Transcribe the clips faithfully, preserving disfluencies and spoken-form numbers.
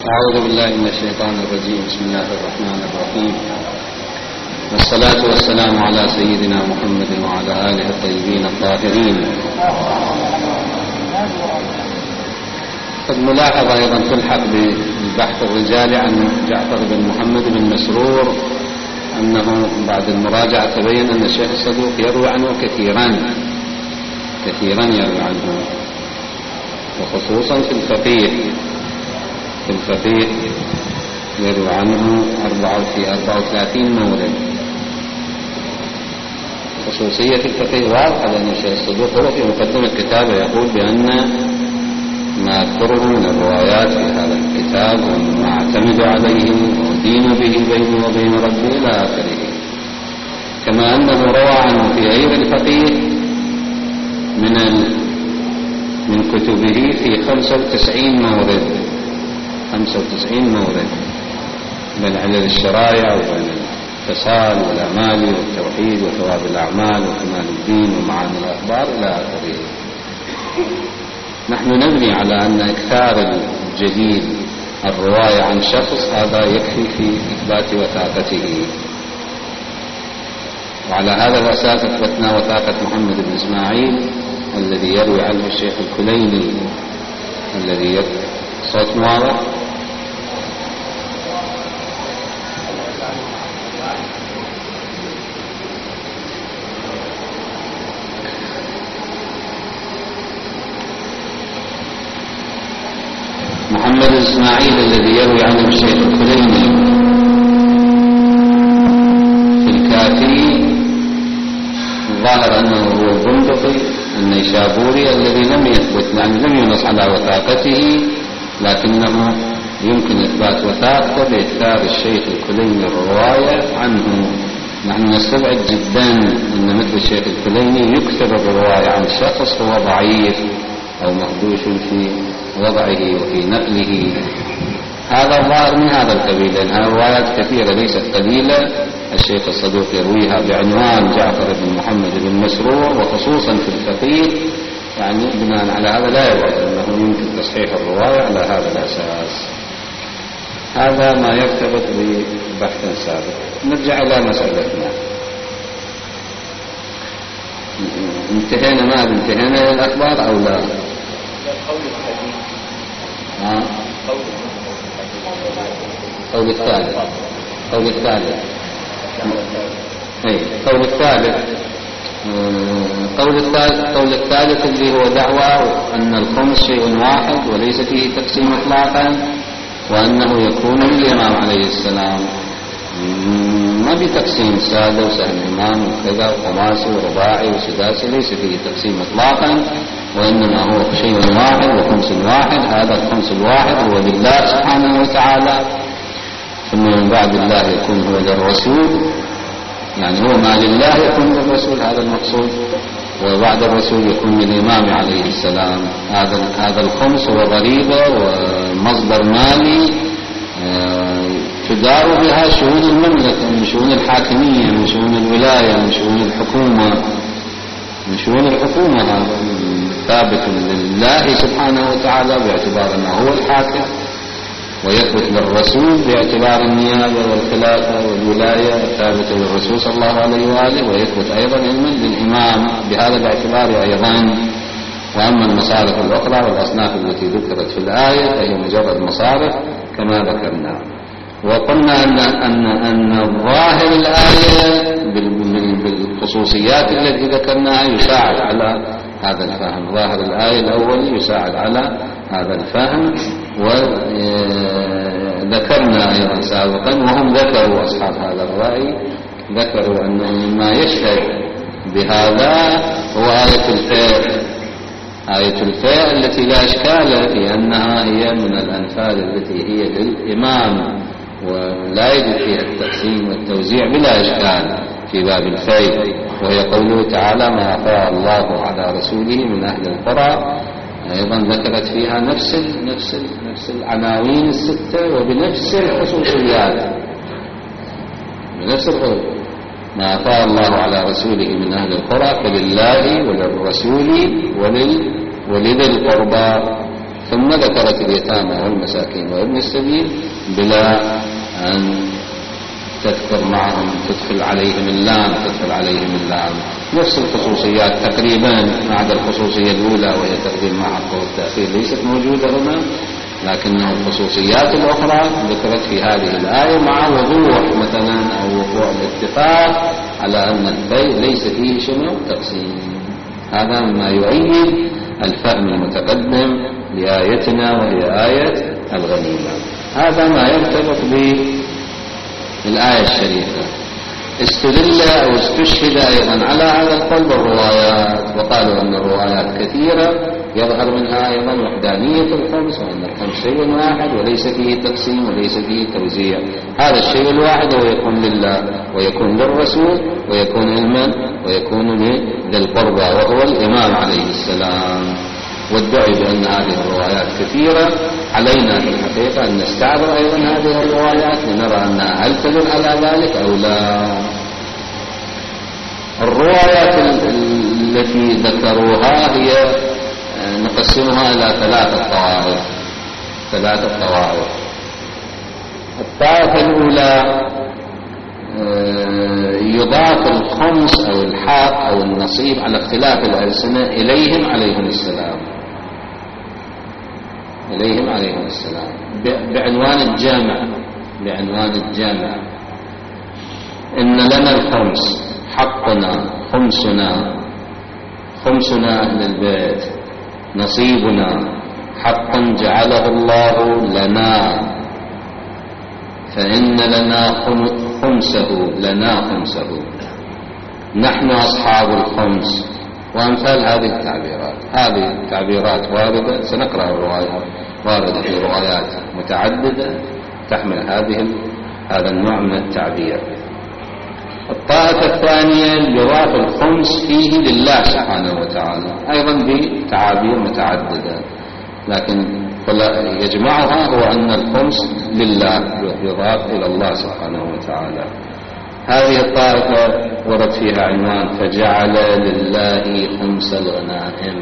أعوذ بالله من الشيطان الرجيم. بسم الله الرحمن الرحيم، والصلاة والسلام على سيدنا محمد وعلى آله الطيبين الطاهرين. قد ملاحظة أيضا تلحق بالبحث الرجالي عن جعفر بن محمد بن مسرور أنه بعد المراجعة تبين أن الشيخ الصدوق يروي عنه كثيرا كثيرا يروي عنه، وخصوصا في الفقيه في الفقيه يروي عنه في أربعة وثلاثين مورد. خصوصية الفقيه واضحة، لأن الشيخ الصدوق هو في مقدمة كتابه يقول بأن ما أذكره من الروايات في هذا الكتاب وما أعتمد عليه ودين به بيني وبين ربي إلى آخره. كما أنه روى عنه في غير الفقيه من من كتبه في خمسة وتسعين مورد خمسة وتسعين مورد بين علل الشرائع وبين الفصال والأمال والتوحيد وثواب الأعمال وكمال الدين ومعاني الأخبار إلى آخره. نحن نبني على أن إكثار الجديد الرواية عن شخص هذا يكفي في إثبات وثاقته، وعلى هذا الأساس أثبتنا وثاقة محمد بن إسماعيل الذي يروي عنه الشيخ الكليني الذي يروي صوت واضح. محمد إسماعيل الذي يروي عنه الشيخ الكليني في الكافي ظاهر أنه هو البندقي النيشابوري الذي لم يثبت، يعني لم ينص على وثاقته، لكنه يمكن إثبات وثاقته بإكثار الشيخ الكليني الرواية عنه. نحن نستبعد جدا أن مثل الشيخ الكليني يكثر الرواية عن شخص هو ضعيف أو مخدوش في وضعه وفي نقله. هذا ظاهر من هذا القبيل، لأن هذه روايات كثيرة ليست قليلة الشيخ الصدوق يرويها بعنوان جعفر بن محمد بن مسرور، وخصوصا في الفقيه. يعني بناء على هذا لا يوجد أنه يمكن تصحيح الرواية على هذا الأساس. هذا ما يرتبط ببحث سابق. نرجع إلى مسألتنا. انتهينا ما انتهينا الأخبار أو لا؟ ها؟ قول الثالث قول الثالث اي قول الثالث قول الثالث قول الثالث اللي هو دعوى أن الخمس شيء واحد وليس فيه تقسيم إطلاقا، وأنه يكون للإمام عليه السلام ما بتقسيم سادة وسهل إمام وكذا وخماسي ورباعي وسداسي، ليس فيه تقسيم إطلاقا، وإنما هو شيء واحد وخمس واحد. هذا الخمس الواحد هو لله سبحانه وتعالى، ثم من بعد الله يكون هو للرسول، يعني هو ما لله يكون للرسول، هذا المقصود، وبعد الرسول يكون للإمام عليه السلام. هذا هذا الخمس هو ضريبة ومصدر مالي تدار بها شؤون المملكة، من شؤون الحاكمية، من شؤون الولاية، من شؤون الحكومة من شؤون الحكومة هذا ثابت لله سبحانه وتعالى باعتبار أنه هو الحاكم، ويثبت للرسول باعتبار النيابة والخلافة والولاية ثابتة للرسول صلى الله عليه وآله، ويثبت أيضا علما للإمام بهذا الاعتبار أيضا. وأما المصارف الأخرى والأصناف التي ذكرت في الآية فهي مجرد مصارف كما ذكرنا. وقلنا أن أن أن ظاهر الآية بالخصوصيات التي ذكرناها يساعد على هذا الفهم. ظاهر الآية الأول يساعد على هذا الفهم. وذكرنا أيضا سابقا، وهم ذكروا أصحاب هذا الرأي ذكروا أنه مما يشهد بهذا هو آية الفيء آية الفيء التي لا إشكال في أنها هي من الأنفال التي هي للإمام، ولا يجب فيها التقسيم والتوزيع بلا إشكال في باب الفيء، وهي قوله تعالى ما أفاء الله على رسوله من أهل القرى. أيضا ذكرت فيها نفس نفس نفس العناوين الستة وبنفس الخصوصيات بنفس الخصوص. ما أفاء الله على رسوله من أهل القرى فلله وللرسول ولل ولذي القربى ثم ذكرت اليتامى والمساكين وابن السبيل بلا أن تذكر معهم تدخل عليهم اللام تدخل عليهم اللام نفس الخصوصيات تقريبا ما عدا الخصوصية الأولى وهي تقديم مع حقه والتأخير ليست موجودة هنا، لكن الخصوصيات الأخرى ذكرت في هذه الآية مع وضوح مثلا أو وقوع الاتفاق على أن البيع ليس فيه شنو تقسيم. هذا مما يؤيد الفهم المتقدم لآيتنا وهي آية الغنيمة. هذا ما يرتبط بالآية الشريفة. استدل أو استشهد أيضا على هذا القول بالروايات، وقالوا أن الروايات كثيرة يظهر منها أيضا وحدانية الخمس، وأن الخمس شيء واحد وليس فيه تقسيم وليس فيه توزيع. هذا الشيء الواحد هو يكون لله ويكون للرسول ويكون لمن ويكون لذي القربى وهو الإمام عليه السلام. والدعي بأن هذه الروايات كثيرة، علينا في الحقيقة أن نستعبر أيضا هذه الروايات لنرى أنها هل تدل على ذلك أو لا. الروايات التي ذكروها هي نقسمها إلى ثلاثة طوائف ثلاثة طوائف. الطائفة الأولى يضاف الخمس أو الحق أو النصيب على اختلاف الألسنة إليهم عليهم السلام إليهم عليهم السلام بعنوان الجامع بعنوان الجامع إن لنا الخمس، حقنا، خمسنا، خمسنا أهل البيت، نصيبنا، حقا جعله الله لنا، فإن لنا خمسه لنا خمسه، نحن أصحاب الخمس، وأمثال هذه التعبيرات. هذه التعبيرات واردة، سنقرأ الروايات واردة في روايات متعددة تحمل هذه هذا النوع من التعبير. الطائفة الثانية يضاف الخمس فيه لله سبحانه وتعالى أيضا بتعابير متعددة، لكن يجمعها هو أن الخمس لله يضاف إلى الله سبحانه وتعالى. هذه الطائفة ورد فيها عنوان فجعل لله خمس الغنائم.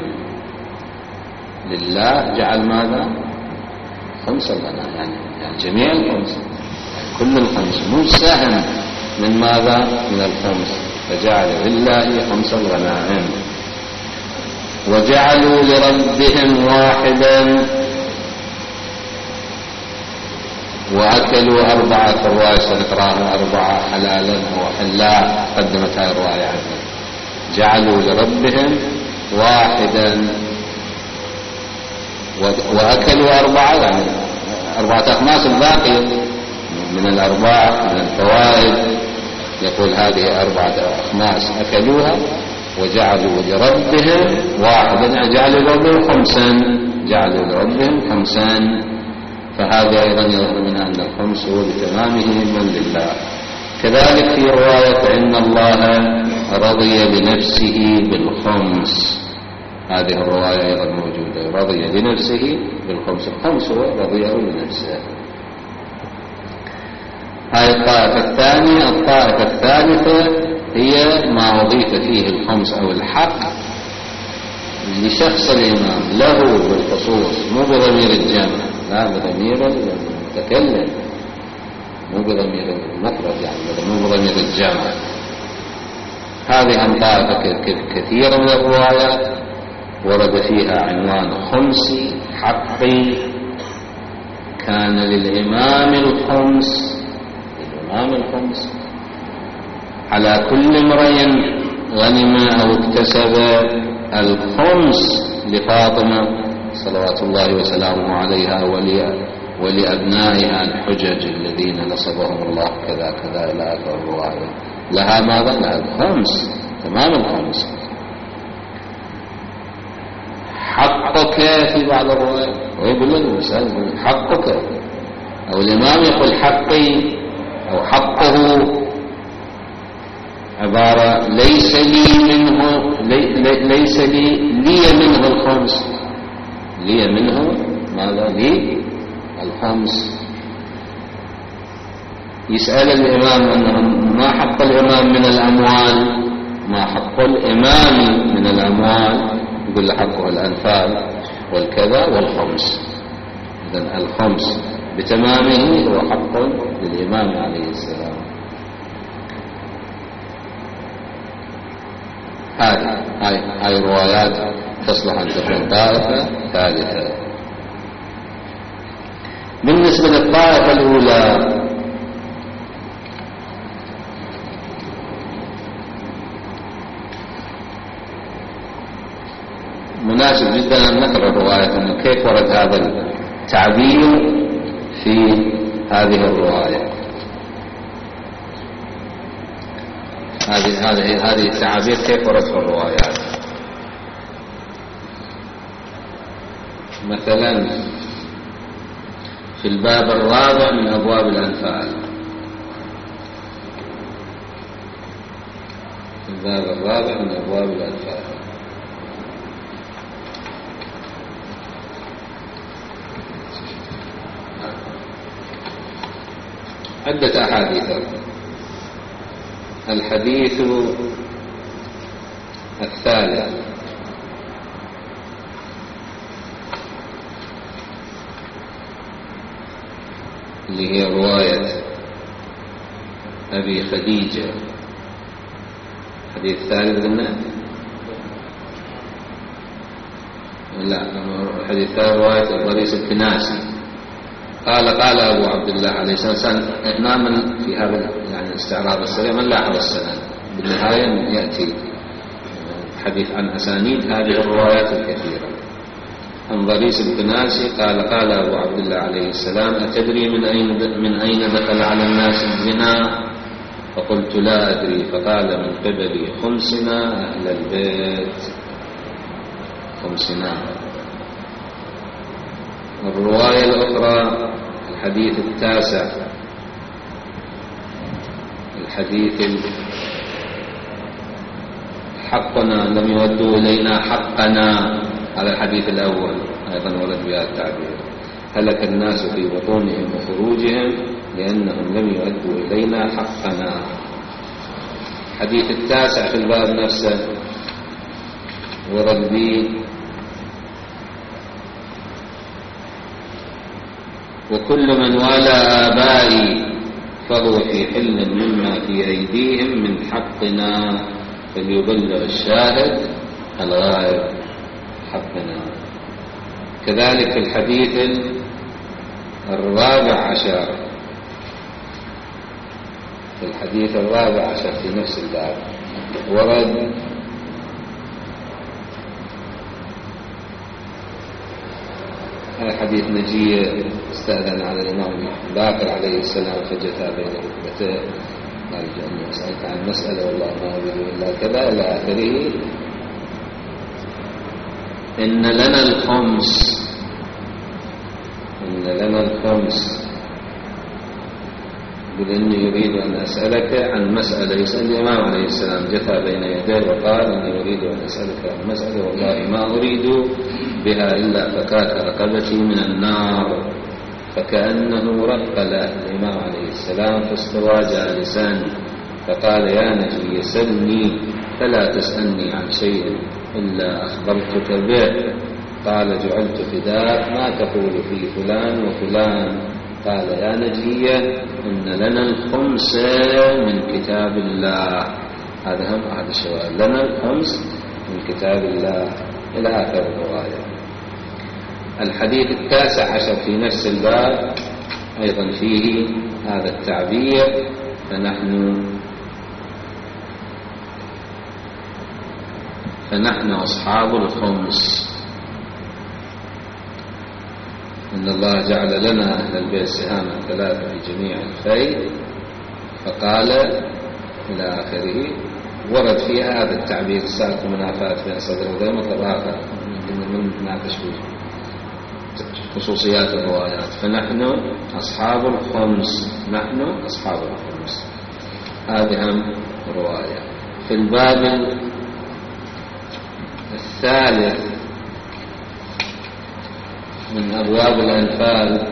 لله جعل ماذا؟ خمس الغنائم، يعني, يعني جميع الخمس، يعني كل الخمس، مو سهم من ماذا؟ من الخمس. فجعل لله خمس الغنائم. وجعلوا لربهم واحدا وأكلوا أربعة. في الرواية سنقرأها أربعة حلالا أو حلا، قدمت هذه الرواية عندنا. جعلوا لربهم واحدا وأكلوا أربعة، يعني أربعة أخماس الباقية من الأربعة من الفوائد. يقول هذه أربعة أخماس أكلوها وجعلوا لربهم واحدا، يعني جعلوا لربهم خمسا جعلوا لربهم خمسا. فهذا أيضا يظهر منها أن الخمس هو بتمامه من لله. كذلك في رواية إن الله رضي لنفسه بالخمس، هذه الرواية أيضا موجودة، رضي لنفسه بالخمس، الخمس هو رضيه لنفسه. هذه الطائفة الثانية. الطائفة الثالثة هي ما أضيف فيه الخمس أو الحق لشخص الإمام له بالخصوص، مو بضمير الجمع، لا بضمير المتكلم، مو بضمير المفرد، يعني مو بضمير الجمع. هذه طائفة كثيرة من الروايات ورد فيها عنوان خمسي حقي، كان للإمام الخمس الإمام الخمس على كل امرئ غنم أو اكتسب الخمس لفاطمة صلوات الله وسلامه عليها ولأبنائها الحجج الذين نصبهم الله كذا كذا إلى آخر الرواية. لها ماذا؟ لها الخمس، تمام الخمس. حقك في بعض الروايات، ويقول له المسألة حقك، أو الإمام يقول حقي أو حقه، عبارة ليس لي منه لي ليس لي لي منه الخمس، لي منه ماذا؟ لي الخمس. يسأل الإمام أنه ما حق الإمام من الأموال، ما حق الإمام من الأموال؟ يقول له حقه الأنفال والكذا والخمس. إذن الخمس بتمامه هو حق للإمام عليه السلام. هذه هاي هاي روايات تصلح أن تكون طائفة ثالثة. بالنسبة للطائفة الأولى مناسب جدا أن نقرأ الرواية أنه كيف ورد هذا التعبير في هذه الرواية. هذه هذه هذه التعابير كيف ورد في الروايات. مثلا في الباب الرابع من أبواب الأنفال، في الباب الرابع من أبواب الأنفال عدة أحاديث. الحديث الثالث اللي هي رواية أبي خديجة. الحديث الثالث قلنا لا، الحديث الثالث رواية الضريس الكناسي. قال قال أبو عبد الله عليه السلام. إحنا من في هذا يعني استعراض السريع من لاحظ السند، بالنهاية يأتي حديث عن أسانيد هذه الروايات الكثيرة. عن ضريس الكناسي قال قال أبو عبد الله عليه السلام: أتدري من أين من أين دخل على الناس الزنا؟ فقلت لا أدري. فقال: من قبل خمسنا أهل البيت. خمسنا. الرواية الأخرى الحديث التاسع، الحديث حقنا لم يودوا إلينا حقنا. هذا الحديث الأول أيضا ورد بهذا التعبير: هلك الناس في بطونهم وخروجهم لأنهم لم يؤدوا إلينا حقنا. الحديث التاسع في الباب نفسه ورد به: وكل من والى آبائي فهو في حل مما في أيديهم من حقنا فليبلغ الشاهد الغائب حقنا. كذلك في الحديث الرابع عشر، في الحديث الرابع عشر في نفس الباب ورد حديث نجية استأذن على الإمام باكر عليه السلام فجثى بين ركبتيه قال: أني أسألك عن مسألة والله ما أريد إلا كذا إلى آخره. إن لنا الخمس، إن لنا الخمس، يقول إني يريد أن أسألك عن مسألة. يسأل الإمام عليه السلام جثى بين يديه وقال: إني أريد أن أسألك عن مسألة والله ما أريد بها إلا فكاك رقبتي من النار. فكأنه رق له الإمام عليه السلام فاستوى جالسا فقال: يا نجي سلني فلا تسألني عن شيء إلا أخبرتك به. قال: جعلت فداك ما تقول في فلان وفلان. قال: يا نجية إن لنا الخمس من كتاب الله. هذا هم هذا السؤال: لنا الخمس من كتاب الله إلى آخر الرواية. الحديث التاسع عشر في نفس الباب أيضا فيه هذا التعبير: فنحن فنحن أصحاب الخمس. إن الله جعل لنا أهل البيت سهاما ثلاثة في جميع الخير. فقال إلى آخره. ورد فيها هذا التعبير: ساعة منافاة في صدر وذي مطلب آخر من ناقش خصوصيات الروايات. فنحن أصحاب الخمس، نحن أصحاب الخمس. هذه هم رواية. في الباب الثالث من أبواب الأنفال،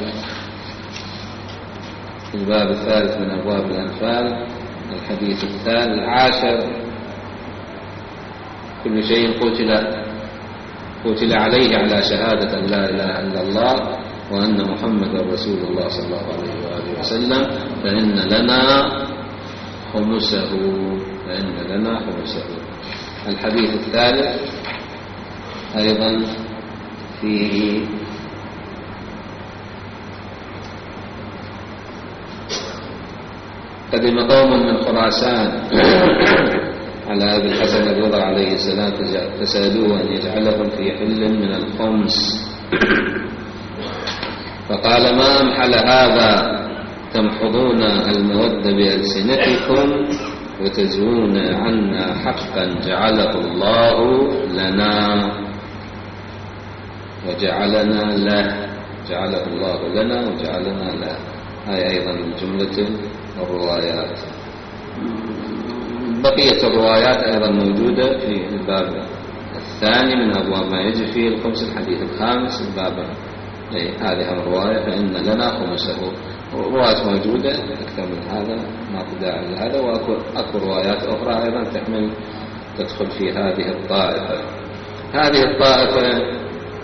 في الباب الثالث من أبواب الأنفال الحديث الثالث عاشر: كل شيء قتل قتل عليه على شهادة أن لا إله إلا الله وأن محمد رسول الله صلى الله عليه وآله وسلم فإن لنا خمسه فإن لنا خمسه. الحديث الثالث أيضا فيه قدم قوم من خراسان على أبي الحسن الرضا عليه السلام فسألوه أن يجعلهم في حل من الخمس، فقال ما أمحل هذا تمحضون المود بألسنتكم وتزوون عنا حقا جعله الله لنا وجعلنا له جعله الله لنا وجعلنا له. هاي أيضا من جملة الروايات. بقية الروايات أيضا موجودة في الباب الثاني من أبواب ما يجب فيه الخمس، الحديث الخامس الباب هذه الرواية فإن لنا خمسه. روايات موجودة أكثر من هذا ما داعي لهذا، وأكو روايات أخرى أيضا تحمل تدخل في هذه الطائفة. هذه الطائفة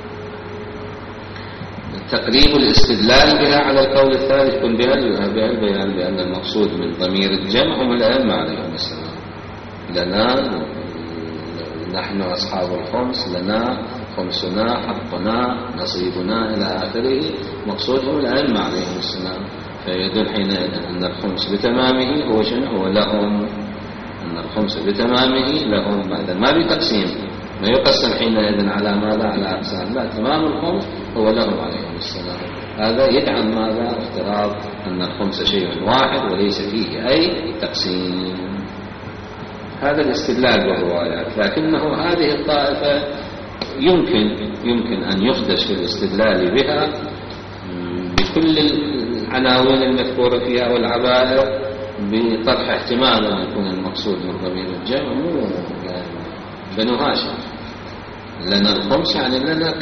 تقريب الاستدلال بها على القول الثالث يكون بها البيان بأن المقصود من ضمير الجمع هم الأئمة عليهم السلام. لنا نحن أصحاب الخمس، لنا خمسنا حقنا نصيبنا إلى آخره، مقصودهم الأئمة عليهم السلام. فيدل حينئذ أن الخمس بتمامه هو شنو؟ هو لهم، أن الخمس بتمامه لهم. بعد ما بتقسيم ما يقسم حينئذ على ماذا؟ على أقسام، لا، تمام الخمس هو لهم عليهم السلام. هذا يدعم ماذا؟ افتراض أن الخمس شيء واحد وليس فيه أي تقسيم. هذا الاستدلال بالروايات. لكنه هذه الطائفة يمكن يمكن أن يخدش في الاستدلال بها بكل العناوين المذكورة فيها والعبائر بطرح احتمال أن يكون المقصود من ضمير الجمع مو بنو هاشم. لنا الخمس يعني لنا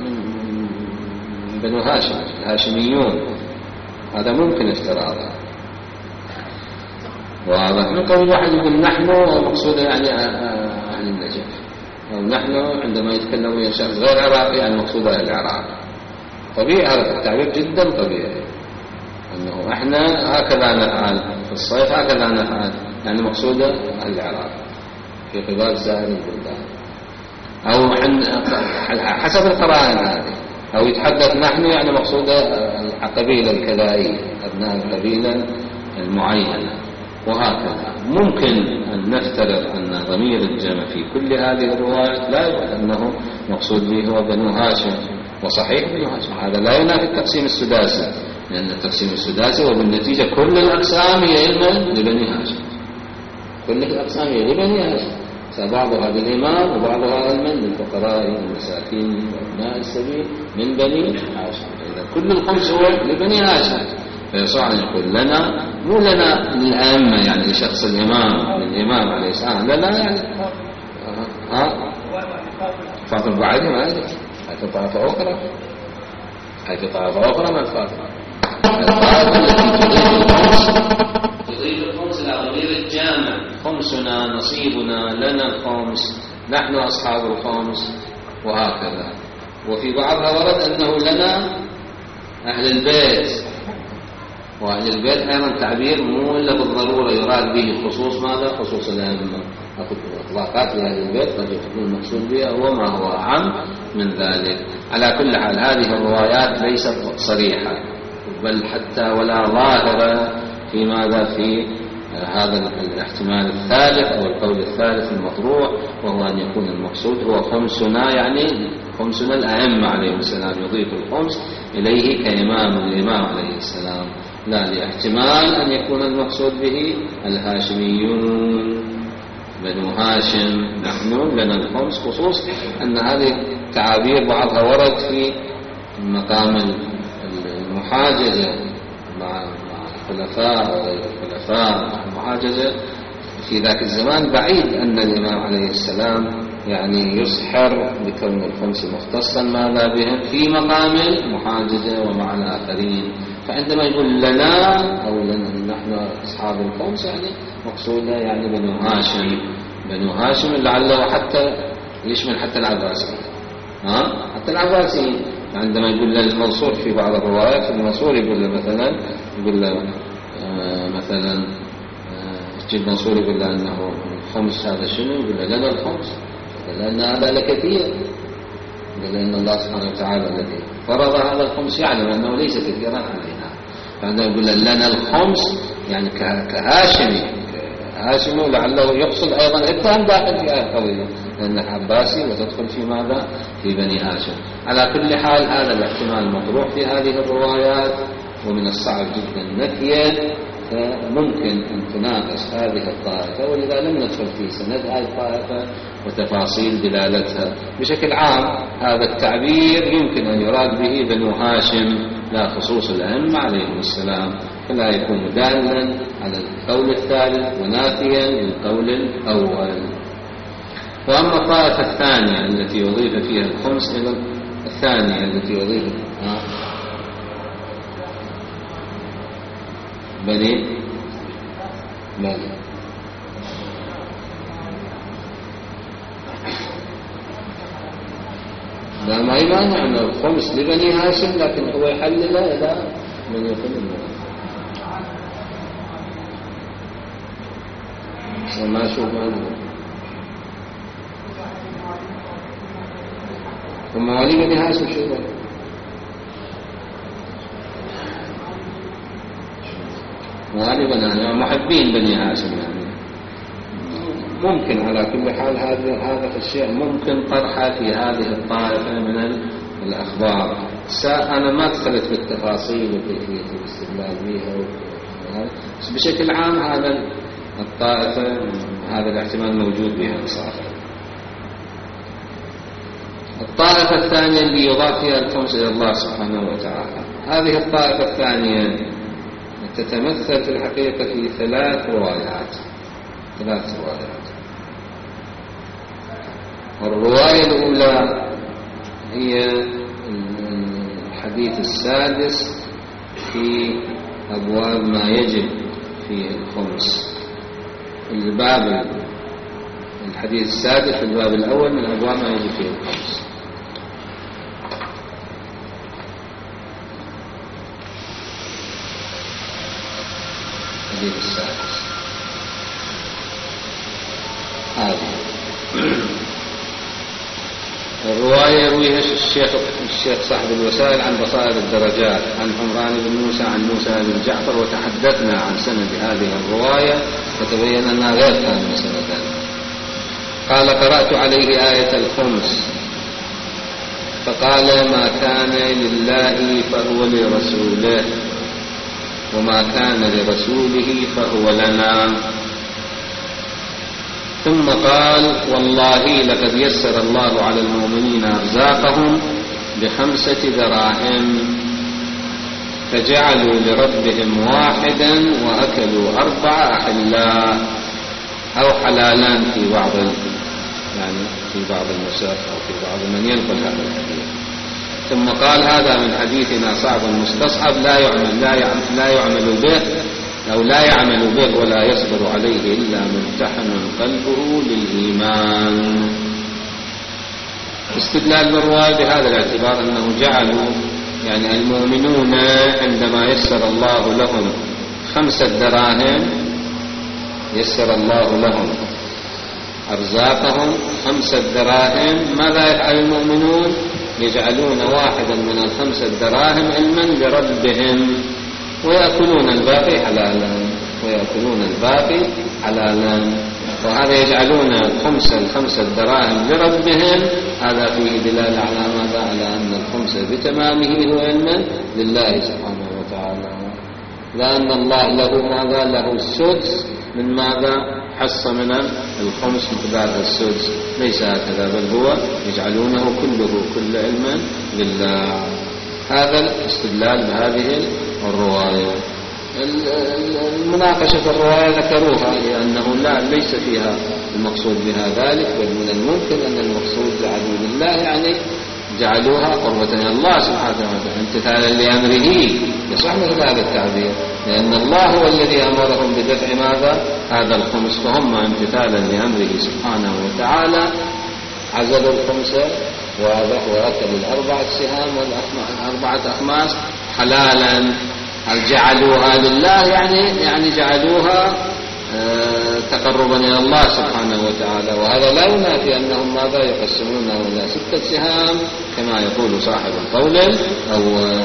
بنو هاشم الهاشميون، هذا ممكن افتراضا. واضح؟ من قول واحد يقول نحن ومقصوده يعني أهل النجف، أو نحن عندما يتكلم ويا شخص غير عراقي يعني مقصوده أهل العراق. طبيعي هذا التعبير جدا طبيعي، أنه إحنا هكذا نفعل في الصيف، هكذا نفعل يعني مقصوده أهل العراق في قبال سائر البلدان، أو حسب القرائن هذه. أو يتحدث نحن يعني مقصوده القبيلة الكذائية، أبناء القبيلة المعينة، وهكذا. ممكن أن نفترض أن ضمير الجمع في كل هذه الروايات لا يقول أنه مقصود به هو بنو هاشم، وصحيح بنو هاشم، هذا لا ينافي التقسيم السداسي، لأن التقسيم السداسي وبالنتيجة كل الأقسام هي علما لبني هاشم، كل الأقسام هي لبني هاشم، بعضها بالإمام وبعضها علما للفقراء والمساكين وأبناء السبيل من بني هاشم. إذا كل الخمس هو لبني هاشم، فيصح أن يقول لنا، مو لنا للأئمة يعني لشخص الإمام الإمام عليه السلام، لنا يعني ها فاطمة بعدهم هذه هذه طائفة أخرى، هذه طائفة أخرى من فاطمة، الطائفة التي تضيف الخمس تضيف الخمس إلى ضمير الجامع، خمسنا نصيبنا لنا الخمس نحن أصحاب الخمس وهكذا. وفي بعضها ورد أنه لنا أهل البيت، وأهل البيت أيضا تعبير مو إلا بالضرورة يراد به خصوص ماذا؟ خصوص الأئمة. إطلاقات لأهل البيت قد يكون المقصود بها هو ما هو أعم من ذلك. على كل حال هذه الروايات ليست صريحة، بل حتى ولا ظاهرة في ماذا؟ في هذا الاحتمال الثالث أو القول الثالث المطروح، وهو أن يكون المقصود هو خمسنا، يعني خمسنا الأئمة عليهم السلام، يضيف الخمس إليه كإمام الإمام عليه السلام، لا لاحتمال أن يكون المقصود به الهاشميون بنو هاشم، نحن لنا الخمس، خصوص أن هذه التعابير بعضها ورد في مقام المحاجزة مع الخلفاء وغير الخلفاء. المحاجزة في ذاك الزمان بعيد أن الإمام عليه السلام يعني يسحر بكون الخمس مختصا ماذا بهم في مقام المحاجزة ومع الآخرين. فعندما يقول لنا أو لنا نحن أصحاب الخمس يعني مقصودة يعني بنو هاشم، بنو هاشم لعله حتى يشمل حتى العباسية، ها حتى العباسيين عندما يقول له المنصور في بعض الروايات المنصور يقول له مثلا يقول له آه مثلا آه الشيخ المنصور يقول له أنه الخمس هذا شنو؟ يقول له لنا الخمس لأن هذا لكثير، لأن الله سبحانه وتعالى الذي فرض هذا الخمس يعلم أنه ليس كثيرا علينا، فعندما يقول لنا الخمس يعني كهاشمي هاشمي، ولعله يقصد أيضا اتهم داخل في آية قوية لأنك عباسي وتدخل في ماذا؟ في بني هاشم. على كل حال هذا الاحتمال مطروح في هذه الروايات، ومن الصعب جدا نفيه، فممكن أن تناقش هذه الطائفة، ولذا لم ندخل في سند هذه الطائفة وتفاصيل دلالتها. بشكل عام هذا التعبير يمكن أن يراد به بنو هاشم لا خصوص الأئمة عليهم السلام، فلا يكون دالا على القول الثالث ونافيا للقول الأول. وأما الطائفة الثانية التي يضيف فيها الخمس إلى الثانية التي يضيف بني بني لا ما يمانع أن الخمس لبني هاشم، لكن هو يحللها إلى من يكون المرأة. ما أشوف عنه وموالي بني هاشم شو ذلك؟ غالبا يعني محبين بني هاشم، يعني ممكن على كل حال هذا هذا الشيء ممكن طرحه في هذه الطائفة من الأخبار. أنا ما دخلت بالتفاصيل وكيفية الاستدلال بها، بس بشكل عام هذا الطائفة هذا الاحتمال موجود بها بصراحة. الطائفة الثانية اللي يضاف فيها الخمس إلى الله سبحانه وتعالى، هذه الطائفة الثانية تتمثل في الحقيقة في ثلاث روايات ثلاث روايات الرواية الأولى هي الحديث السادس في أبواب ما يجب في الخمس، الباب الحديث السادس في الباب الأول من أبواب ما يجب فيه الخمس. الحديث السادس هذه الرواية يرويها الشيخ الشيخ صاحب الوسائل عن بصائر الدرجات عن عمران بن موسى عن موسى بن جعفر، وتحدثنا عن سند هذه الرواية فتبين أنها غير كان سندا. قال: قرأت عليه آية الخمس فقال: ما كان لله فهو لرسوله، وما كان لرسوله فهو لنا. ثم قال: والله لقد يسر الله على المؤمنين أرزاقهم بخمسة دراهم فجعلوا لربهم واحدا وأكلوا أربع أحلاء أو حلالان في بعض يعني في بعض النسخ أو في بعض من ينقل هذا الحديث. ثم قال: هذا من حديثنا صعب مستصعب لا يعمل لا يعمل, لا يعمل به أو لا يعمل به ولا يصبر عليه إلا ممتحن قلبه للإيمان. استدلال بالرواية بهذا الاعتبار أنه جعلوا يعني المؤمنون عندما يسر الله لهم خمسة دراهم يسر الله لهم أرزاقهم خمسة دراهم، ماذا يفعل المؤمنون؟ يجعلون واحدا من الخمسة دراهم علما لربهم ويأكلون الباقي حلالا ويأكلون الباقي حلالا وهذا يجعلون خمس الخمسة دراهم لربهم. هذا فيه دلالة على ماذا؟ على أن الخمس بتمامه هو علما لله سبحانه وتعالى، لأن الله له ماذا؟ له السدس من ماذا؟ حص من الخمس مقدار السدس، ليس هكذا بل هو يجعلونه كله كل علما لله. هذا الاستدلال بهذه الرواية. المناقشة في الرواية ذكروها لأنه لا ليس فيها المقصود بها ذلك، بل من الممكن أن المقصود جعلوا لله يعني جعلوها قربة إلى الله سبحانه وتعالى امتثالا لأمره، يصح مثل هذا التعبير، لأن الله هو الذي أمرهم بدفع ماذا؟ هذا الخمس، فهم امتثالا لأمره سبحانه وتعالى عزلوا الخمس واضح، ورتبوا الأربعة سهام والأربعة أخماس حلالا. هل جعلوها لله؟ يعني يعني جعلوها تقربا إلى الله سبحانه وتعالى، وهذا لا ينافي أنهم ماذا يقسمونه إلى ستة سهام كما يقول صاحب القول، أو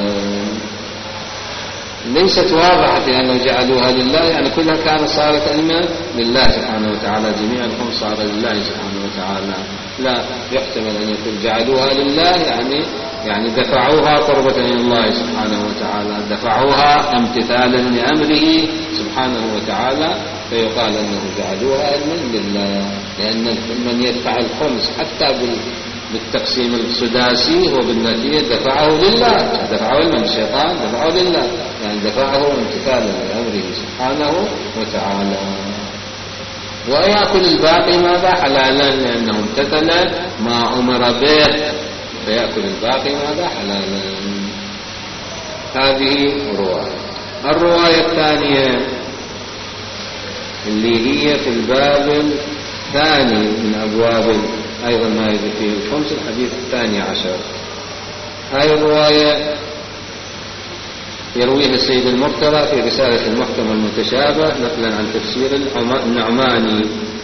ليست واضحة لأنه جعلوها لله يعني كلها كانت صارت علما لله سبحانه وتعالى، جميع الخمس صار لله سبحانه وتعالى. لا، يحتمل أن يكون جعلوها لله يعني يعني دفعوها قربة إلى الله سبحانه وتعالى، دفعوها امتثالا لأمره سبحانه وتعالى، فيقال أنه جعلوها علما لله، لأن من يدفع الخمس حتى بالتقسيم السداسي وبالنتيجة دفعه لله، دفعه من الشيطان دفعه لله، يعني دفعه امتثالا لأمره سبحانه وتعالى. ويأكل الباقي ماذا؟ حلالا، لأنه امتثل ما أمر به، فيأكل الباقي ماذا؟ حلالا. هذه رواية. الرواية الثانية اللي هي في الباب الثاني من أبواب أيضا ما يجي فيه الخمس، الحديث الثاني عشر. هذه الرواية يرويها السيد المرتضى في رسالة المحكم المتشابه نقلا عن تفسير النعماني،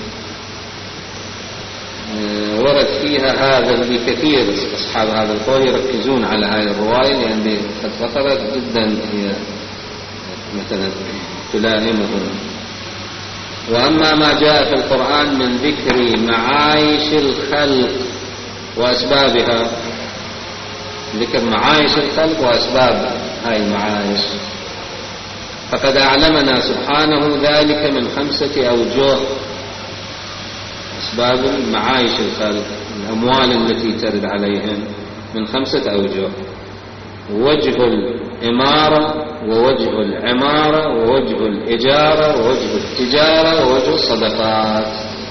ورد فيها هذا اللي كثير أصحاب هذا القول يركزون على هذه الرواية لأن قد خطرت جدا، هي مثلا تلائمهم. وأما ما جاء في القرآن من ذكر معايش الخلق وأسبابها، ذكر معايش الخلق وأسباب هاي المعايش، فقد أعلمنا سبحانه ذلك من خمسة أوجه. أسباب معايش الخلق، الأموال التي ترد عليهم، من خمسة أوجه: وجه الإمارة، ووجه العمارة، ووجه الإجارة، ووجه التجارة، ووجه الصدقات.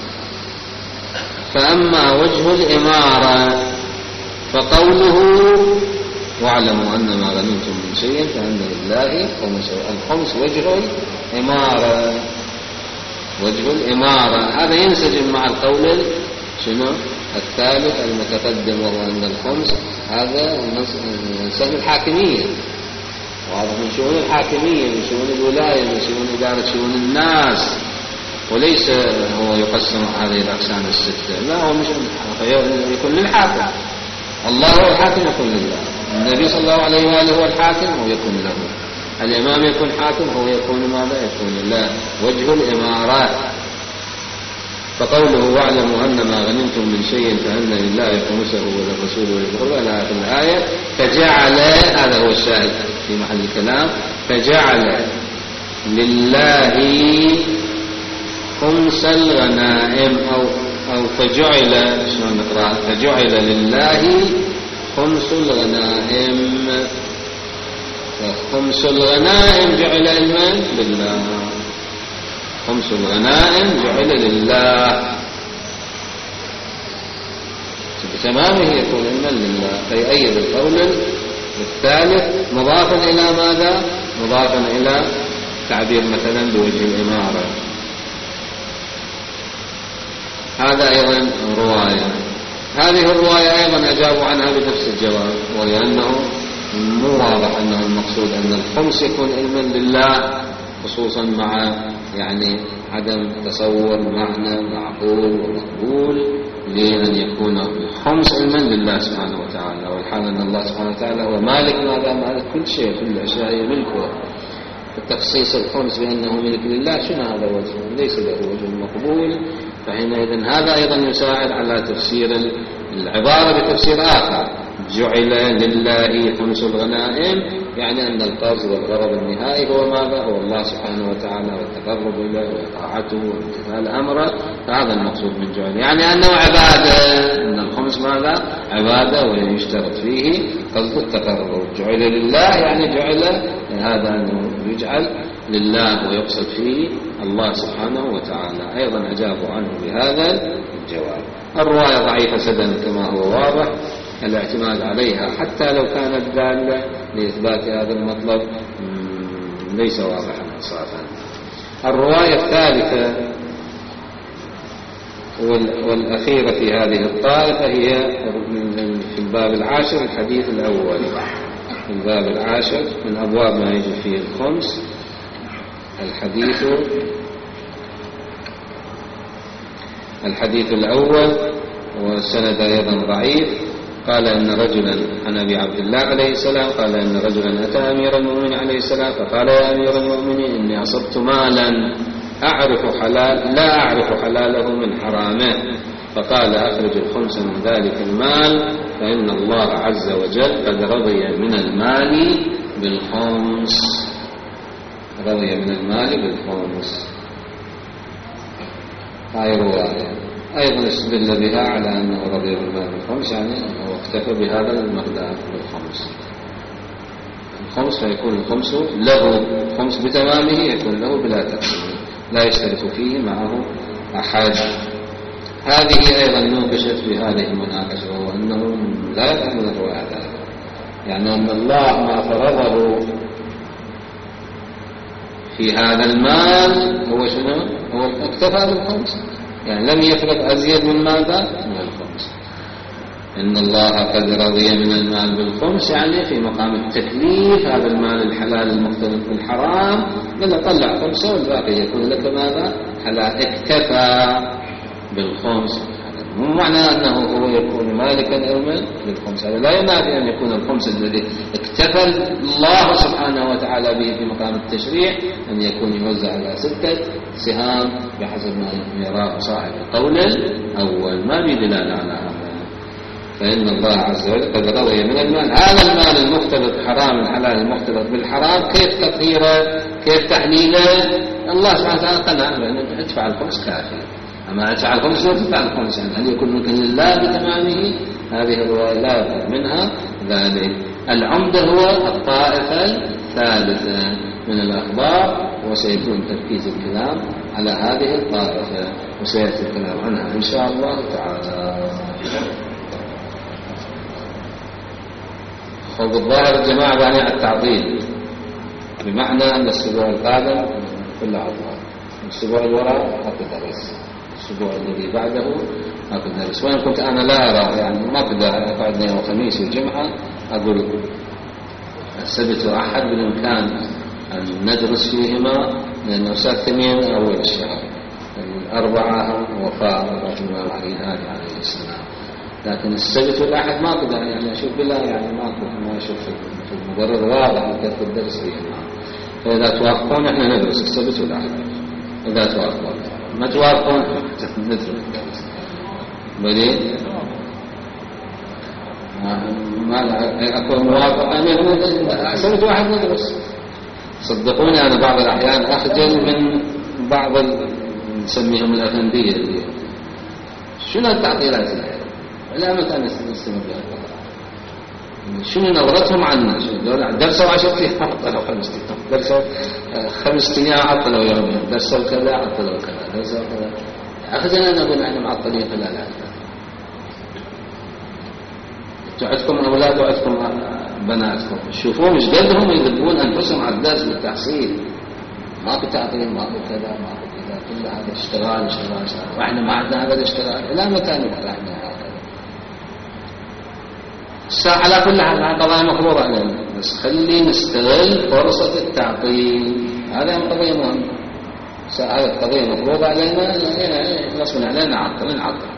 فأما وجه الإمارة فقوله: واعلموا أن ما غنمتم من شيء فأن لله خمسه. الخمس وجه الإمارة، وجه الإمارة هذا ينسجم مع القول شنو الثالث المتقدم، وهو أن الخمس هذا من سهم الحاكمية، وهذا من شؤون الحاكمية، من شؤون الولاية، من شؤون إدارة شؤون الناس، وليس هو يقسم هذه الأقسام الستة، لا، هو مش يكون للحاكم. الله هو الحاكم يكون لله، النبي صلى الله عليه وآله هو الحاكم هو يكون له، الإمام يكون حاكم هو يكون ماذا؟ يكون لله. وجه الإمارات فقوله: واعلموا أن ما غنمتم من شيء فأن لله خمسه وللرسول وللقربى إلى آخر الآية. فجعل، هذا هو الشاهد في محل الكلام، فجعل لله خمس الغنائم، أو أو فجعل، شلون نقرأ؟ فجعل لله خمس الغنائم، خمس الغنائم جعل علما لله، خمس الغنائم جعل لله بتمامه يكون علما لله. فيؤيد القول الثالث مضافا إلى ماذا؟ مضافا إلى تعبير مثلا بوجه الإمارة. هذا أيضا رواية. هذه الرواية أيضا أجابوا عنها بنفس الجواب، وهي أنه مو واضح أنه المقصود أن الخمس يكون علما لله، خصوصا مع يعني عدم تصور معنى معقول ومقبول لأن يكون الخمس علما لله سبحانه وتعالى، والحال أن الله سبحانه وتعالى هو مالك ماذا؟ مالك كل شيء، كل الأشياء ملكه. التخصيص الخمس بأنه ملك لله شنو هذا وجه؟ ليس له وجه مقبول. فحينئذ هذا أيضا يساعد على تفسير العبارة بتفسير آخر: جعل لله خمس الغنائم، يعني أن القصد والغرض النهائي هو ماذا؟ هو الله سبحانه وتعالى والتقرب إليه وطاعته وامتثال أمره. فهذا المقصود من جعل، يعني أنه عبادة، أن الخمس ماذا؟ عبادة، ويشترط فيه قصد التقرب. جعل لله يعني جعل هذا أنه يجعل لله ويقصد فيه الله سبحانه وتعالى. أيضا أجابوا عنه بهذا الجواب. الرواية ضعيفة سدا كما هو واضح، الاعتماد عليها حتى لو كانت دالة لإثبات هذا المطلب ليس واضحا إنصافا. الرواية الثالثة والأخيرة في هذه الطائفة هي في الباب العاشر الحديث الأول. في الباب العاشر من أبواب ما يجي فيه الخمس الحديث الحديث الأول، والسند أيضا ضعيف. قال إن رجلا عن أبي عبد الله عليه السلام قال إن رجلا أتى أمير المؤمنين عليه السلام فقال يا أمير المؤمنين إني أصبت مالا أعرف حلال لا أعرف حلاله من حرامه، فقال أخرج الخمس من ذلك المال فإن الله عز وجل قد رضي من المال بالخمس. رضي من المال بالخمس. هاي رواية أيضا استدل بها على أنه رضي بالمال بالخمس، يعني أنه اكتفى بهذا المقدار بالخمس. الخمس فيكون الخمس له، الخمس بتمامه يكون له بلا تقسيم، لا يشترك فيه معه أحد. هذه أيضا نوقشت في هذه المناقشة، وهو أنه لا يفهم من الرواية هذا، يعني أن الله ما فرضه في هذا المال هو شنو؟ هو اكتفى بالخمس، يعني لم يفرض أزيد من ماذا؟ من الخمس. إن الله قد رضي من المال بالخمس، يعني في مقام التكليف هذا المال الحلال المختلط بالحرام لما طلع خمسة والباقي يكون لك ماذا؟ حلال. اكتفى بالخمس، مو معنى أنه هو يكون مالكا أو مال بالخمس، هذا لا ينافي أن يكون الخمس الذي اكتفى الله سبحانه وتعالى به في مقام التشريع أن يكون يوزع على ستة سهام بحسب ما يراه صاحب القول الأول، ما بدلالة على هذا. فإن الله عز وجل قد رضي من المال، هذا المال المختلط حرام الحلال المختلط بالحرام، كيف تطهيره كيف تحليله؟ الله سبحانه وتعالى قنع بأن ادفع الخمس كافي، أما ادفع الخمس لا تدفع الخمس، يعني هل يكون ملكا لله بتمامه؟ هذه الرواية لا يفهم منها ذلك. العمدة هو الطائفة الثالثة من الأخبار، وسيكون تركيز الكلام على هذه الطائفة وسيأتي الكلام عنها إن شاء الله تعالى. خذ الظاهر الجماعة بانع التعطيل، بمعنى أن الأسبوع القادم كله عطلة، الأسبوع الوراء أكو درس، الأسبوع الذي بعده أكو درس. وإن كنت أنا لا أرى يعني ما أقدر أقعد يوم الخميس والجمعة، أقول السبت وأحد بالإمكان أن ندرس فيهما، لأنه ساعة ثمين أول الشهر، الأربعة وفاة وفاة الإمام علي الهادي عليه السلام، لكن السبت والأحد ما أقدر يعني أشوف بالله، يعني ما ما أشوف في المقرر واضح أن الدرس فيهما. فإذا توافقون إحنا ندرس السبت والأحد، إذا توافقون، ما توافقون ندرس الدرس. بدين ما أكون موافق أنا سبت واحد ندرس. صدقوني أنا بعض الأحيان أخجل من بعض نسميهم الأفندية اللي شنو التعطيلات اللي لا متى نستمر بها، شنو نظرتهم عنا؟ درسوا عشرة أيام عطلوا خمسة أيام، درسوا خمسة أيام عطلوا يومين، درسوا كذا عطلوا كذا، درسوا كذا. أخجل أنا أقول نحن معطلين خلال هذا. عندكم أولاد وعندكم بناتكم، شوفوا مش قدهم يذبون أنفسهم على الدرس بالتحصيل، ماكو تعطيل ماكو كذا ماكو كذا، كل هذا اشتغال اشتغال اشتغال، وإحنا ما عندنا هذا الاشتغال. إلى متى نبقى إحنا هكذا؟ الساعة على كل حال قضايا مفروضة علينا، بس خلي نستغل فرصة التعطيل، هذا قضية مهمة. هذه القضية مفروضة علينا، غصبا علينا نعطل نعطل.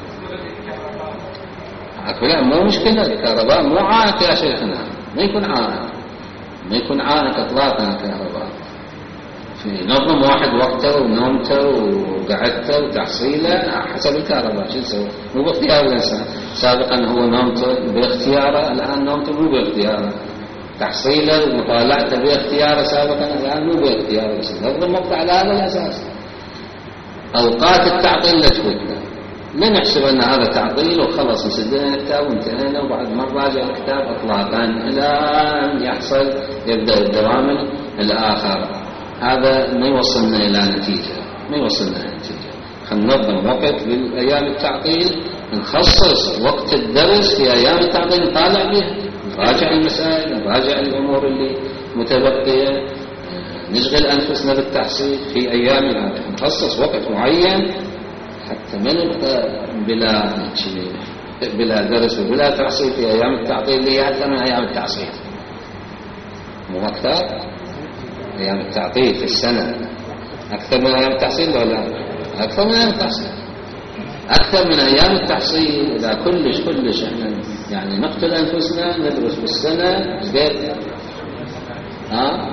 لا مو مشكلة، الكهرباء مو عائق يا شيخنا، ما يكون عائق، ما يكون عائق اطلاقا الكهرباء. في نظم واحد وقته ونومته وقعدته وتحصيله حسب الكهرباء، شو يسوي؟ مو باختيار الانسان. سابقا هو نومته باختياره، الان نومته مو باختياره. تحصيله ومطالعته باختياره سابقا، الان مو باختياره، بس نظم وقته على هذا الاساس. اوقات التعطيل لا تفوتنا، لا نحسب أن هذا تعطيل وخلص نسدنا الكتاب وانتهينا وبعد ما نراجع الكتاب إطلاقا إلى أن يحصل يبدأ الدوام الآخر. هذا ما يوصلنا إلى نتيجة، ما يوصلنا إلى نتيجة. خلينا ننظم وقت للأيام التعطيل، نخصص وقت الدرس في أيام التعطيل، نطالع بها، نراجع المسائل، نراجع الأمور اللي متبقية، نشغل أنفسنا بالتحصيل في أيام هذه، نخصص وقت معين حتى ما نبقى بلا بلا درس وبلا تحصيل في أيام التعطيل اللي هي أكثر من أيام التحصيل. مو أكثر أيام التعطيل في السنة أكثر من أيام التحصيل ولا أكثر من أيام التحصيل؟ أكثر من أيام التحصيل. إذا كلش كلش إحنا يعني نقتل أنفسنا ندرس بالسنة زين ها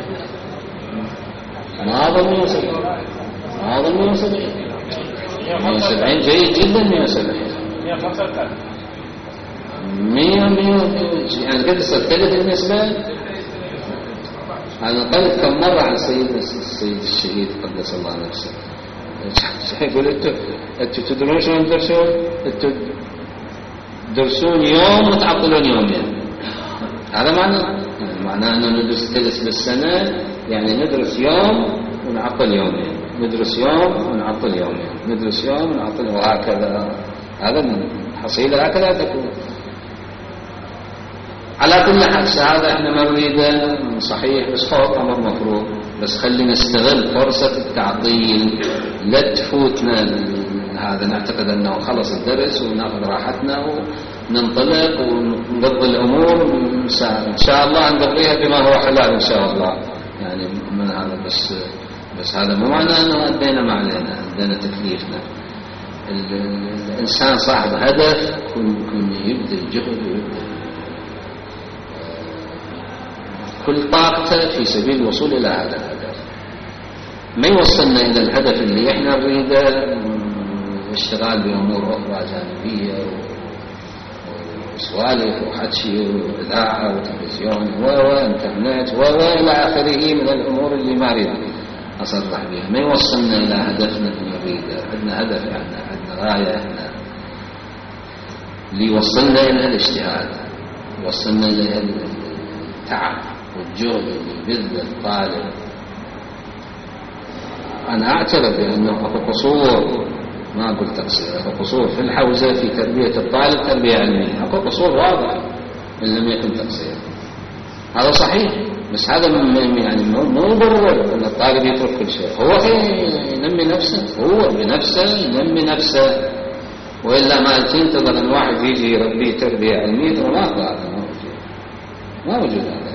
ما أظن مئة وسبعين ما أظن مئة وسبعين مئة وسبعين جيد جدا. مئة وسبعين مئة مئة يعني قد صدقت بالنسبة. أنا قلت كم مرة عن سيدنا السيد الشهيد قدس الله نفسه يقول أنتوا أنتوا تدرون شو تدرسون؟ أنتوا تدرسون يوم وتعطلون يومين. هذا معنى يعني معناه أنه ندرس تدرس بالسنة يعني ندرس يوم ونعطل يومين، ندرس يوم ونعطل يومين، ندرس يوم ونعطل وهكذا. هذا من حصيلة هكذا تكون. على كل حال هذا احنا ما نريده صحيح بس خوف أمر مفروض، بس خلينا نستغل فرصة التعطيل لا تفوتنا. هذا نعتقد أنه خلص الدرس ونأخذ راحتنا وننطلق ونقضي الأمور إن شاء الله نقضيها بما هو حلال إن شاء الله. يعني من هذا بس بس هذا مو معناه أنه أدينا ما علينا، أدينا تكليفنا. الإنسان صاحب هدف يكون يبذل جهد ويبذل كل طاقته في سبيل الوصول إلى هذا الهدف. ما يوصلنا إلى الهدف اللي إحنا نريده اشتغال بأمور أخرى جانبية وسوالف وحكي وإذاعة وتلفزيون وإنترنت وإلى آخره من الأمور اللي ما أريد أصرح بها. ما يوصلنا إلى هدفنا اللي نريده. عندنا هدف احنا عندنا غاية احنا اللي يوصلنا إلى الاجتهاد، يوصلنا إلى التعب والجهد اللي بذل الطالب. أنا أعترف بأنه أكو قصور، ما أقول تقصير، أكو قصور في الحوزة في تربية الطالب تربية علمية، أكو قصور واضح إن لم يكن تقصير. هذا صحيح، بس هذا يعني مو ضروري أن الطالب يترك كل شيء. هو ينمي نفسه، هو بنفسه ينمي نفسه، وإلا ما تنتظر أن واحد يجي يربيه تربية علمية. وما هذا موجود، ما موجود هذا.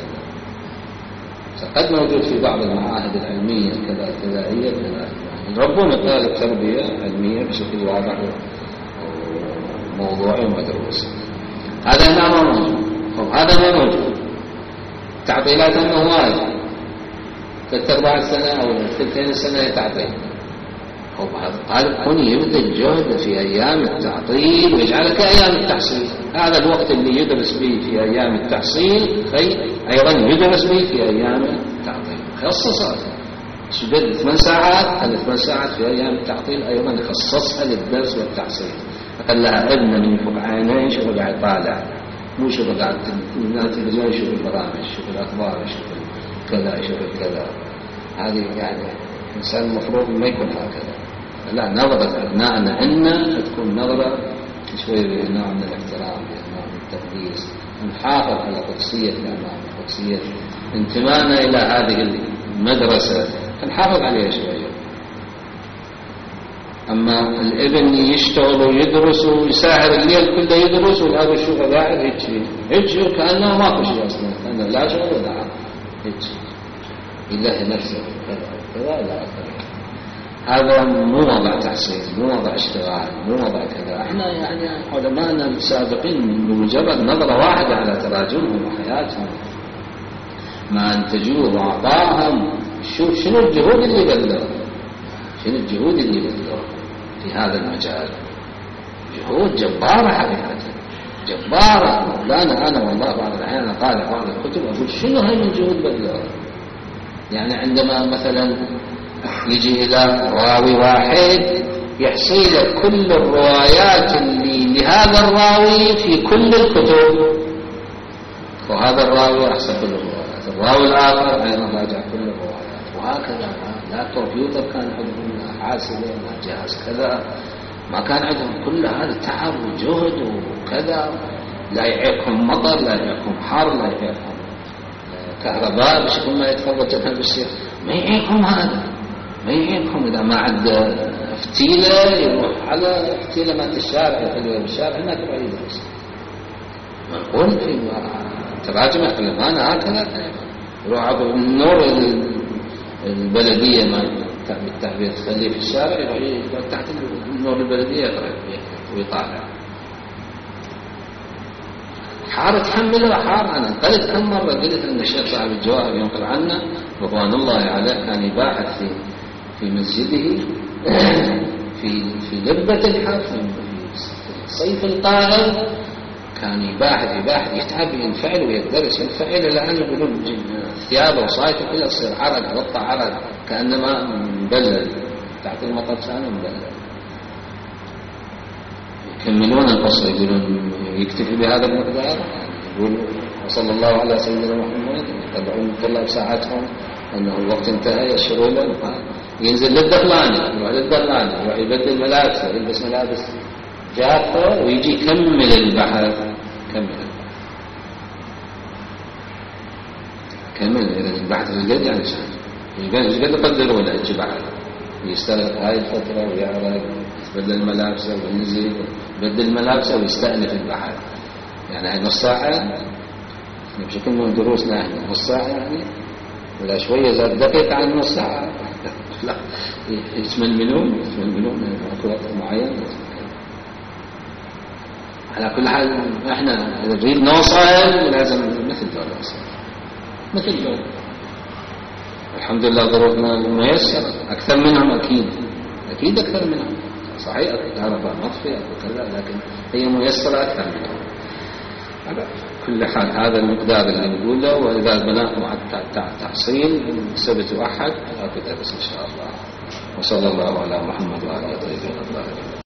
قد موجود في بعض المعاهد العلمية كذا ابتدائية كذا يربون الطالب تربية علمية بشكل واضح وموضوعي ومدروس. هذا ما موجود. هذا ما موجود. تعطيلات أنه واجب ثلاث أربع سنة أو ثلثين سنة تعطيل. الطالب كون يبذل جهد في أيام التعطيل ويجعله كأيام التحصيل. هذا الوقت اللي يدرس به في أيام التحصيل أيضا يدرس به في أيام التعطيل. خصصها شبه ثمان ساعات، هذه ثمان ساعات في أيام التعطيل أيضا يخصصها للدرس والتحصيل. أقل لها ابن من فوق عينين شوف قاعد طالع، مو شوف قاعد التلفزيون يشوف البرامج، يشوف الأخبار، يشوف كذا يشوف كذا. هذه يعني الإنسان المفروض ما يكون هكذا. لا، نظرة أبنائنا عنا تكون نظرة شوي بنوع من الاحترام، بنوع من التقديس، نحافظ على قدسية الأمام، قدسية انتمائنا إلى هذه المدرسة، نحافظ عليها شوية. أما الابن يشتغل ويدرس ويساهر الليل كله يدرس والأب يشوفه قاعد هيك هيك كأنه ماكو شيء أصلا، كأنه لا شغل ولا عمل، هيك يلهي نفسه كذا كذا إلى آخره. هذا مو وضع تحصيل، مو وضع اشتغال، مو وضع كذا. احنا يعني علماءنا السابقين بمجرد نظرة واحدة على تراجمهم وحياتهم ما انتجوه وأعطاهم، شوف شنو الجهود اللي بذلوها، شنو الجهود اللي بذلوها في هذا المجال. جهود جبارة حقيقة، جبارة. مولانا أنا والله بعض الأحيان أقارأ بعض الكتب أقول شنو هاي من جهود بذلوها. يعني عندما مثلا يجي إلى راوي واحد يحصي له كل الروايات اللي لهذا الراوي في كل الكتب، وهذا الراوي أحصى كل الروايات، الراوي الآخر أيضا راجع كل الروايات، وهكذا. لا كمبيوتر كان عندهم، لا حاسبة، لا جهاز كذا، ما كان عندهم كل هذا تعب وجهد وكذا. لا يعيقهم مطر، لا يعيقهم حر، لا يعيقهم كهرباء بشكل ما يتفرج جدا بالشيخ، ما يعيقهم هذا، ما يعيقهم إذا ما عد فتيلة يروح على فتيلة مالت الشارع يخليها بالشارع هناك بعيد بس منقول في تراجم العلماء هكذا يروح عبر النور البلدية ما بالتعبير تخليه في الشارع يروح تحت النور البلدية يقرأ ويطالع حار تحمله حار. أنا قلت كم مرة قلت أن الشيخ صاحب الجواهر ينقل عنا رضوان الله عليه كان يباحث في في مسجده في في لبة الحر في الصيف القائل كان يباحث يباحث يتعب ينفعل ويدرس ينفعل إلى أن يقولون ثيابه وصايته كلها تصير عرق غطى عرق كأنما مبلل تحت المطر كان مبلل. يكملون القصة يقولون يكتفي بهذا المقدار يقول وصلى الله على سيدنا محمد يتبعون الطلاب ساعتهم أنه الوقت انتهى يشعرون ينزل للدخلاني يروح للدخلاني يروح يبدل ملابسه يلبس ملابس جافة ويجي يكمل البحر كمل كمل إذا البحث الجد يعني شان الجد يقدروا له يجي بحر يستغرق هاي الفترة ويعرق يبدل ملابسه وينزل يبدل ملابسه ويستأنف البحر يعني هاي نص ساعة بشكل من دروسنا احنا نص ساعة يعني ولا شوية زاد دقيقة عن نص ساعة لا يسمن منهم يسمن منهم اكو وقت معين. على كل حال احنا اذا نريد نوصل لازم مثل دول مثل دول الحمد لله ظروفنا ميسرة أكثر منهم أكيد أكيد أكثر منهم صحيح الكهرباء مطفية وكذا لكن هي ميسرة أكثر منهم. على كل حال هذا المقدار اللي نقوله وإذا بناء مع التحصيل سبت أحد لا تدرس إن شاء الله. وصلى الله على محمد وعلى آله الطيبين الطاهرين.